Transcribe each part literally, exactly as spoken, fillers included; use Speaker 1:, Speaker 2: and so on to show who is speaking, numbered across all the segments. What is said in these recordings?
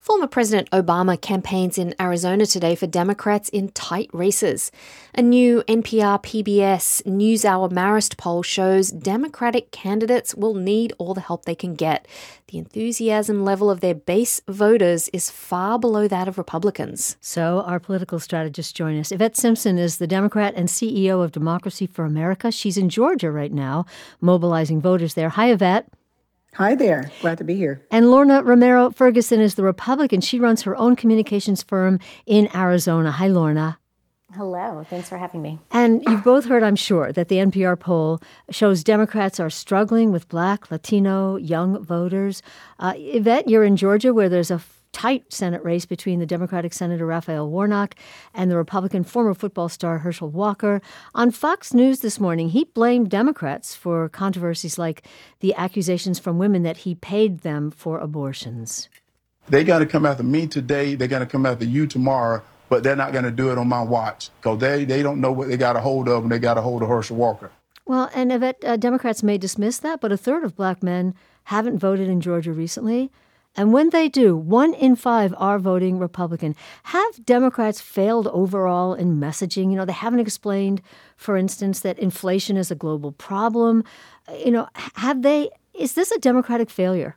Speaker 1: Former President Obama campaigns in Arizona today for Democrats in tight races. A new N P R P B S NewsHour Marist poll shows Democratic candidates will need all the help they can get. The enthusiasm level of their base voters is far below that of Republicans.
Speaker 2: So our political strategists join us. Yvette Simpson is the Democrat and C E O of Democracy for America. She's in Georgia right now, mobilizing voters there. Hi, Yvette.
Speaker 3: Hi there. Glad to be here.
Speaker 2: And Lorna Romero Ferguson is the Republican. She runs her own communications firm in Arizona. Hi, Lorna.
Speaker 4: Hello. Thanks for having me.
Speaker 2: And you've both heard, I'm sure, that the N P R poll shows Democrats are struggling with Black, Latino, young voters. Uh, Yvette, you're in Georgia where there's a tight Senate race between the Democratic Senator Raphael Warnock and the Republican former football star Herschel Walker. On Fox News this morning, he blamed Democrats for controversies like the accusations from women that he paid them for abortions.
Speaker 5: They got to come after me today. They're going to come after you tomorrow, but they're not going to do it on my watch because they, they don't know what they got a hold of when they got a hold of Herschel Walker.
Speaker 2: Well, and Yvette, uh, Democrats may dismiss that, but a third of Black men haven't voted in Georgia recently. And when they do, one in five are voting Republican. Have Democrats failed overall in messaging? You know, they haven't explained, for instance, that inflation is a global problem. You know, have they, is this a Democratic failure?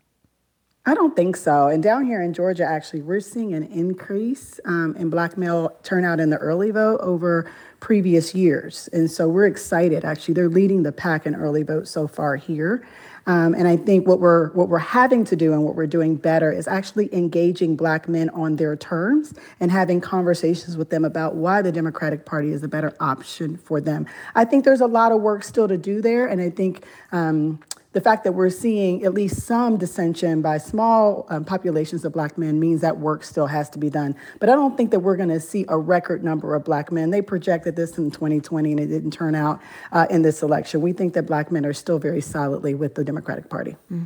Speaker 3: I don't think so. And down here in Georgia, actually, we're seeing an increase um, in Black male turnout in the early vote over previous years. And so we're excited. Actually, they're leading the pack in early vote so far here. Um, and I think what we're what we're having to do and what we're doing better is actually engaging Black men on their terms and having conversations with them about why the Democratic Party is a better option for them. I think there's a lot of work still to do there. And I think um, the fact that we're seeing at least some dissension by small um, populations of Black men means that work still has to be done. But I don't think that we're going to see a record number of Black men. They projected this in twenty twenty, and it didn't turn out uh, in this election. We think that Black men are still very solidly with the Democratic Party.
Speaker 1: Mm.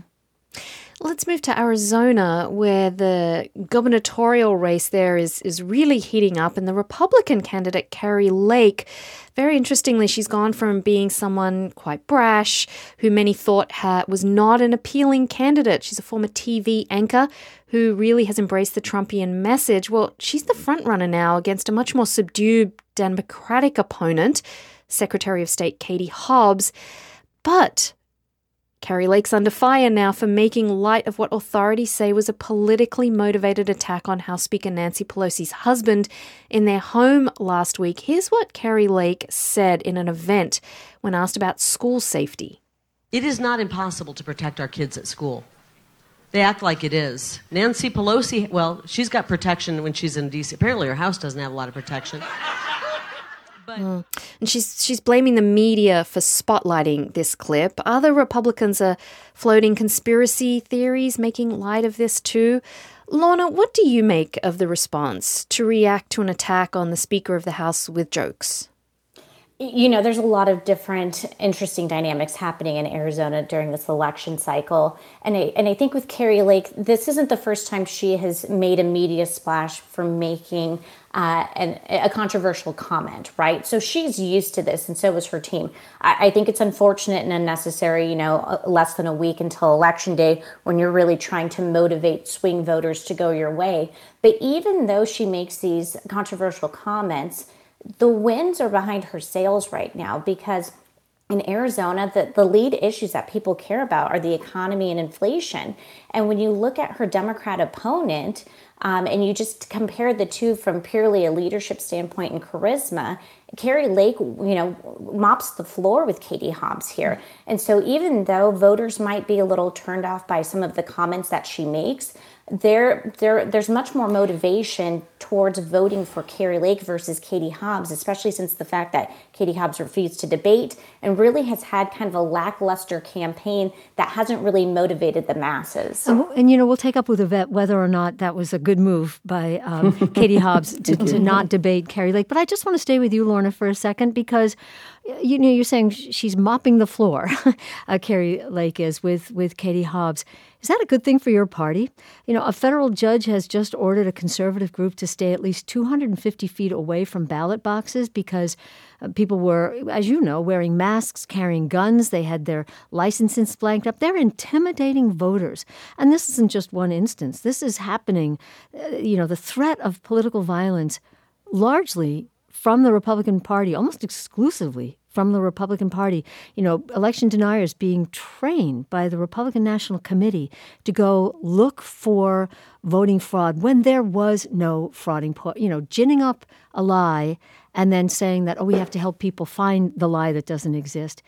Speaker 1: Let's move to Arizona, where the gubernatorial race there is, is really heating up. And the Republican candidate, Kari Lake, very interestingly, she's gone from being someone quite brash, who many thought ha- was not an appealing candidate. She's a former T V anchor who really has embraced the Trumpian message. Well, she's the frontrunner now against a much more subdued Democratic opponent, Secretary of State Katie Hobbs. But Kari Lake's under fire now for making light of what authorities say was a politically motivated attack on House Speaker Nancy Pelosi's husband in their home last week. Here's what Kari Lake said in an event when asked about school safety.
Speaker 6: It is not impossible to protect our kids at school. They act like it is. Nancy Pelosi, well, she's got protection when she's in D C. Apparently her house doesn't have a lot of protection. But
Speaker 1: mm. And she's she's blaming the media for spotlighting this clip. Other Republicans are floating conspiracy theories, making light of this too. Lorna, what do you make of the response to react to an attack on the Speaker of the House with jokes?
Speaker 4: You know, there's a lot of different interesting dynamics happening in Arizona during this election cycle. And I, and I think with Kari Lake, this isn't the first time she has made a media splash for making uh, an, a controversial comment, right? So she's used to this, and so is her team. I, I think it's unfortunate and unnecessary, you know, less than a week until Election Day when you're really trying to motivate swing voters to go your way. But even though she makes these controversial comments, the winds are behind her sails right now because in Arizona, the, the lead issues that people care about are the economy and inflation. And when you look at her Democrat opponent, um, and you just compare the two from purely a leadership standpoint and charisma, Kari Lake, you know, mops the floor with Katie Hobbs here. And so even though voters might be a little turned off by some of the comments that she makes, There, there, there's much more motivation towards voting for Kari Lake versus Katie Hobbs, especially since the fact that Katie Hobbs refused to debate and really has had kind of a lackluster campaign that hasn't really motivated the masses.
Speaker 2: And, and you know, we'll take up with Yvette whether or not that was a good move by um, Katie Hobbs to, to not debate Kari Lake. But I just want to stay with you, Lorna, for a second, because you know you're saying she's mopping the floor. uh, Kari Lake is with with Katie Hobbs. Is that a good thing for your party? You know, a federal judge has just ordered a conservative group to stay at least two hundred fifty feet away from ballot boxes because uh, people were, as you know, wearing masks, carrying guns. They had their licenses blanked up. They're intimidating voters. And this isn't just one instance. This is happening, uh, you know, the threat of political violence largely from the Republican Party, almost exclusively from the Republican Party. You know, election deniers being trained by the Republican National Committee to go look for voting fraud when there was no frauding, you know, ginning up a lie and then saying that, oh, we have to help people find the lie that doesn't exist.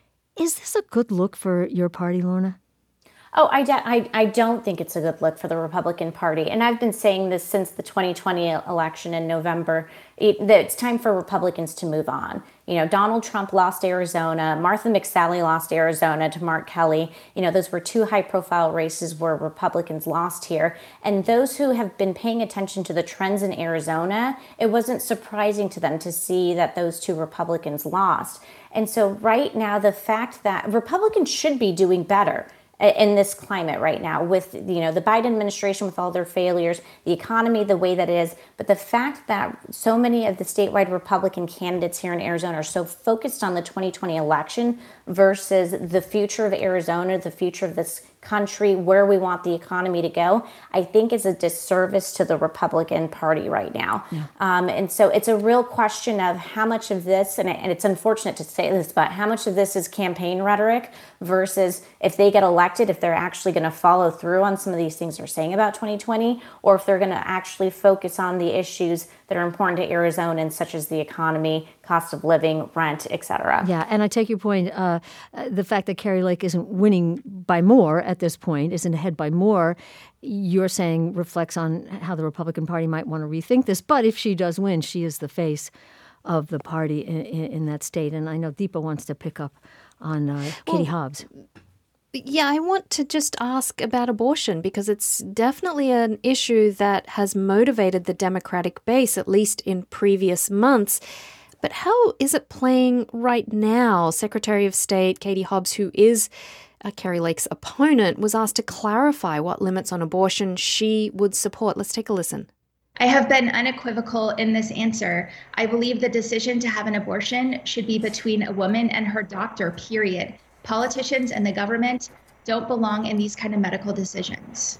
Speaker 2: Is this a good look for your party, Lorna?
Speaker 4: Oh, I, I, I don't think it's a good look for the Republican Party. And I've been saying this since the twenty twenty election in November, it, that it's time for Republicans to move on. You know, Donald Trump lost Arizona. Martha McSally lost Arizona to Mark Kelly. You know, those were two high-profile races where Republicans lost here. And those who have been paying attention to the trends in Arizona, it wasn't surprising to them to see that those two Republicans lost. And so right now, the fact that Republicans should be doing better in this climate right now with, you know, the Biden administration with all their failures, the economy the way that it is, but the fact that so many of the statewide Republican candidates here in Arizona are so focused on the twenty twenty election versus the future of Arizona, the future of this country, where we want the economy to go, I think is a disservice to the Republican Party right now. Yeah. Um, and so it's a real question of how much of this, and, and it's unfortunate to say this, but how much of this is campaign rhetoric versus if they get elected, if they're actually going to follow through on some of these things they're saying about twenty twenty, or if they're going to actually focus on the issues that are important to Arizonans, such as the economy, cost of living, rent, et cetera.
Speaker 2: Yeah, and I take your point. Uh, the fact that Kari Lake isn't winning by more at this point, isn't ahead by more, you're saying reflects on how the Republican Party might want to rethink this. But if she does win, she is the face of the party in, in, in that state. And I know Deepa wants to pick up on uh, Katie well, Hobbs.
Speaker 1: Yeah, I want to just ask about abortion because it's definitely an issue that has motivated the Democratic base, at least in previous months. But how is it playing right now? Secretary of State Katie Hobbs, who is uh, Kari Lake's opponent, was asked to clarify what limits on abortion she would support. Let's take a listen.
Speaker 7: I have been unequivocal in this answer. I believe the decision to have an abortion should be between a woman and her doctor, period. Politicians and the government don't belong in these kind of medical decisions.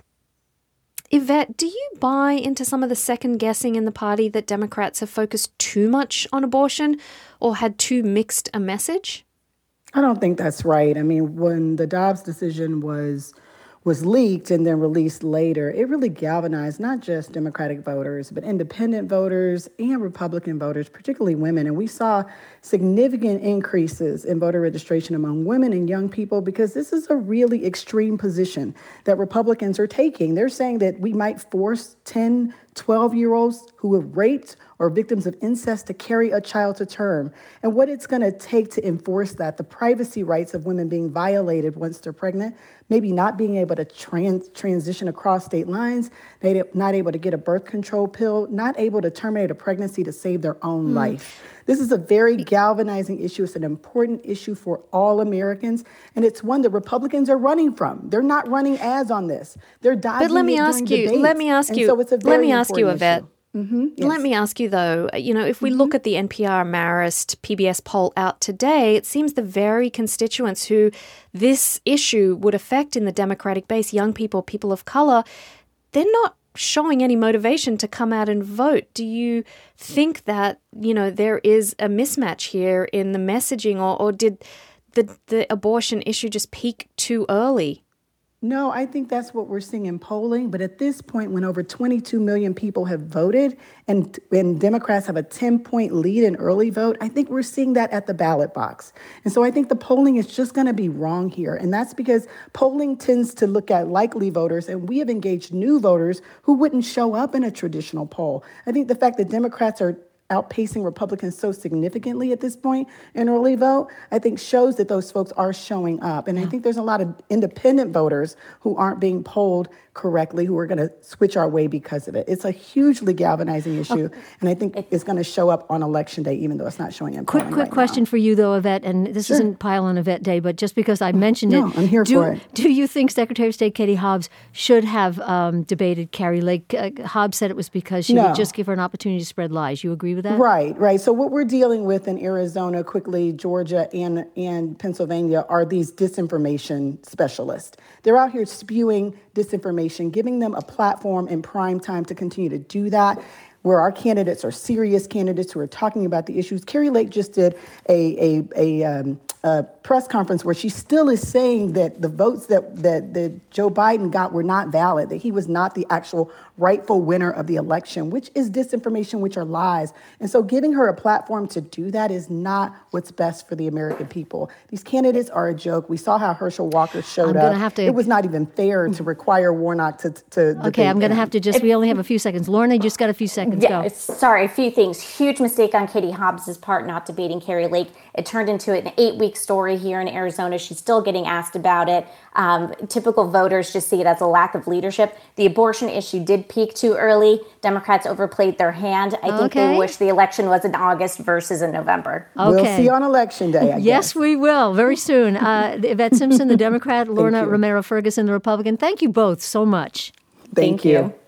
Speaker 1: Yvette, do you buy into some of the second guessing in the party that Democrats have focused too much on abortion or had too mixed a message?
Speaker 3: I don't think that's right. I mean, when the Dobbs decision was was leaked and then released later, it really galvanized not just Democratic voters, but independent voters and Republican voters, particularly women. And we saw significant increases in voter registration among women and young people because this is a really extreme position that Republicans are taking. They're saying that we might force ten, twelve-year-olds who have raped or victims of incest to carry a child to term. And what it's going to take to enforce that, the privacy rights of women being violated once they're pregnant, maybe not being able to trans- transition across state lines, not able to get a birth control pill, not able to terminate a pregnancy to save their own mm. life. This is a very galvanizing issue. It's an important issue for all Americans, and it's one that Republicans are running from. They're not running ads on this. They're dodging
Speaker 1: But let me
Speaker 3: it
Speaker 1: ask
Speaker 3: during
Speaker 1: you,
Speaker 3: debates.
Speaker 1: let me ask
Speaker 3: And
Speaker 1: you,
Speaker 3: so it's a very
Speaker 1: let me ask you, Yvette.
Speaker 3: issue. Mm-hmm, yes.
Speaker 1: Let me ask you, though, you know, if we mm-hmm. look at the N P R Marist P B S poll out today, it seems the very constituents who this issue would affect in the Democratic base, young people, people of color, they're not showing any motivation to come out and vote. Do you think that, you know, there is a mismatch here in the messaging, or, or did the, the abortion issue just peak too early?
Speaker 3: No, I think that's what we're seeing in polling. But at this point, when over twenty-two million people have voted and, and Democrats have a ten-point lead in early vote, I think we're seeing that at the ballot box. And so I think the polling is just going to be wrong here. And that's because polling tends to look at likely voters, and we have engaged new voters who wouldn't show up in a traditional poll. I think the fact that Democrats are outpacing Republicans so significantly at this point in early vote, I think shows that those folks are showing up. And yeah. I think there's a lot of independent voters who aren't being polled correctly, who are going to switch our way because of it. It's a hugely galvanizing issue, okay. and I think it's going to show up on Election Day, even though it's not showing in polling
Speaker 2: Quick, quick
Speaker 3: right
Speaker 2: question
Speaker 3: now.
Speaker 2: for you, though, Yvette, and this
Speaker 3: sure.
Speaker 2: isn't pile on Yvette Day, but just because I mentioned
Speaker 3: no,
Speaker 2: it.
Speaker 3: I'm here
Speaker 2: do,
Speaker 3: for it.
Speaker 2: Do you think Secretary of State Katie Hobbs should have um, debated Kari Lake? Uh, Hobbs said it was because she
Speaker 3: no.
Speaker 2: would just give her an opportunity to spread lies. You agree with that?
Speaker 3: Right, right. So what we're dealing with in Arizona, quickly, Georgia, and, and Pennsylvania are these disinformation specialists. They're out here spewing disinformation, giving them a platform in prime time to continue to do that, where our candidates are serious candidates who are talking about the issues. Kari Lake just did a, a, a, um, a press conference where she still is saying that the votes that, that, that Joe Biden got were not valid, that he was not the actual rightful winner of the election, which is disinformation, which are lies. And so giving her a platform to do that is not what's best for the American people. These candidates are a joke. We saw how Herschel Walker showed
Speaker 2: I'm
Speaker 3: up.
Speaker 2: Gonna have to...
Speaker 3: It was not even fair to require Warnock to, to
Speaker 2: Okay, I'm going to have to just, we only have a few seconds. Lorna, you just got a few seconds.
Speaker 4: Yeah,
Speaker 2: Go.
Speaker 4: Sorry, a few things. Huge mistake on Katie Hobbs' part not debating Kari Lake. It turned into an eight-week story here in Arizona. She's still getting asked about it. Um, typical voters just see it as a lack of leadership. The abortion issue did peak too early. Democrats overplayed their hand. I think
Speaker 2: okay.
Speaker 4: they wish the election was in August versus in November.
Speaker 2: Okay.
Speaker 3: We'll see on Election Day, I
Speaker 2: Yes,
Speaker 3: guess.
Speaker 2: we will, very soon. Uh, Yvette Simpson, the Democrat, Lorna
Speaker 3: you.
Speaker 2: Romero Ferguson, the Republican. Thank you both so much.
Speaker 3: Thank,
Speaker 4: Thank
Speaker 3: you.
Speaker 4: you.